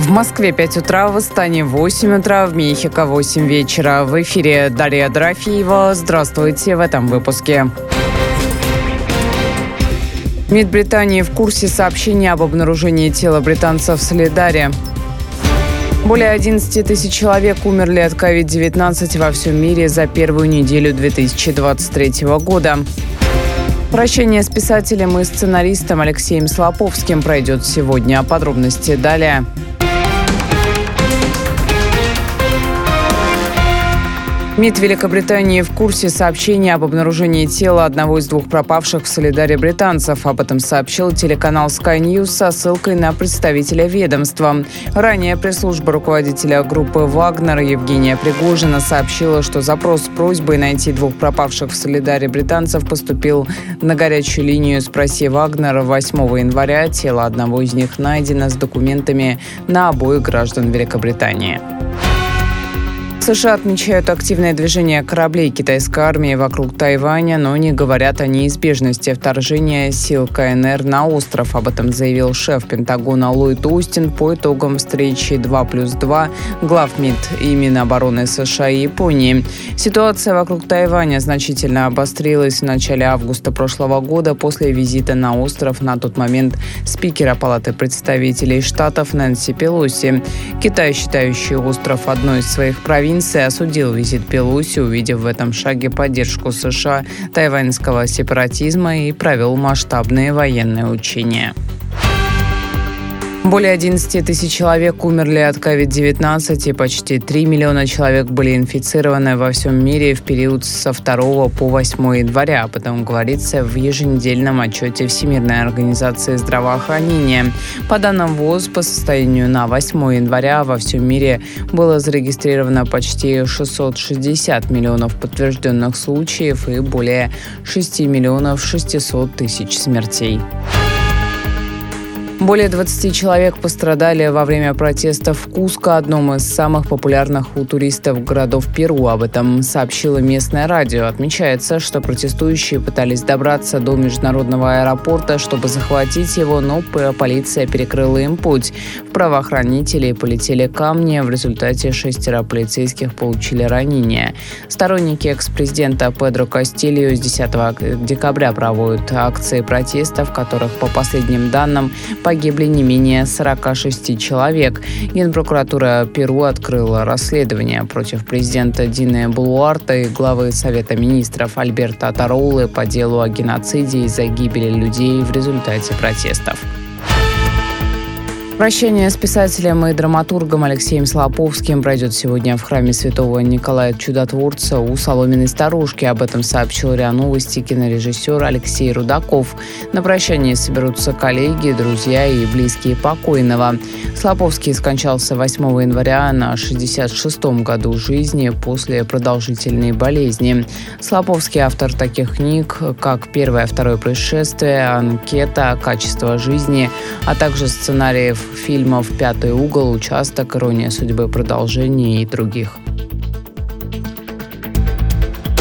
В Москве 5 утра, в Астане 8 утра, в Мехико 8 вечера. В эфире Дарья Дорофеева. Здравствуйте в этом выпуске. МИД Британии в курсе сообщения об обнаружении тела британца в Солидаре. Более 11 тысяч человек умерли от COVID-19 во всем мире за первую неделю 2023 года. Прощание с писателем и сценаристом Алексеем Слаповским пройдет сегодня. Подробности далее. МИД Великобритании в курсе сообщения об обнаружении тела одного из двух пропавших в Солидаре британцев. Об этом сообщил телеканал Sky News со ссылкой на представителя ведомства. Ранее пресс-служба руководителя группы «Вагнер» Евгения Пригожина сообщила, что запрос с просьбой найти двух пропавших в Солидаре британцев поступил на горячую линию «Спроси Вагнер» 8 января. Тело одного из них найдено с документами на обоих граждан Великобритании. США отмечают активное движение кораблей китайской армии вокруг Тайваня, но не говорят о неизбежности вторжения сил КНР на остров. Об этом заявил шеф Пентагона Ллойд Остин по итогам встречи 2+2 глав МИД и Минобороны США и Японии. Ситуация вокруг Тайваня значительно обострилась в начале августа прошлого года после визита на остров на тот момент спикера Палаты представителей Штатов Нэнси Пелоси. Китай, считающий остров одной из своих провинций, осудил визит Пелоси, увидев в этом шаге поддержку США тайваньского сепаратизма и провел масштабные военные учения. Более 11 тысяч человек умерли от COVID-19 и почти 3 миллиона человек были инфицированы во всем мире в период со 2 по 8 января. Об этом говорится в еженедельном отчете Всемирной организации здравоохранения. По данным ВОЗ, по состоянию на 8 января во всем мире было зарегистрировано почти 660 миллионов подтвержденных случаев и более 6 миллионов 600 тысяч смертей. Более 20 человек пострадали во время протестов в Куско, одном из самых популярных у туристов городов Перу. Об этом сообщило местное радио. Отмечается, что протестующие пытались добраться до международного аэропорта, чтобы захватить его, но полиция перекрыла им путь. В правоохранителей полетели камни. В результате 6 полицейских получили ранения. Сторонники экс-президента Педро Кастильо с 10 декабря проводят акции протеста, в которых, по последним данным, погибли не менее 46 человек. Генпрокуратура Перу открыла расследование против президента Дины Болуарте и главы Совета министров Альберто Тароулы по делу о геноциде из-за гибели людей в результате протестов. Прощание с писателем и драматургом Алексеем Слаповским пройдет сегодня в храме святого Николая Чудотворца у Соломенной Старушки. Об этом сообщил РИА Новости кинорежиссер Алексей Рудаков. На прощании соберутся коллеги, друзья и близкие покойного. Слаповский скончался 8 января на 66-м году жизни после продолжительной болезни. Слаповский автор таких книг, как «Первое, второе происшествие», «Анкета», «Качество жизни», а также сценариев фильмов «Пятый угол», «Участок», «Ирония судьбы», «Продолжение» и других.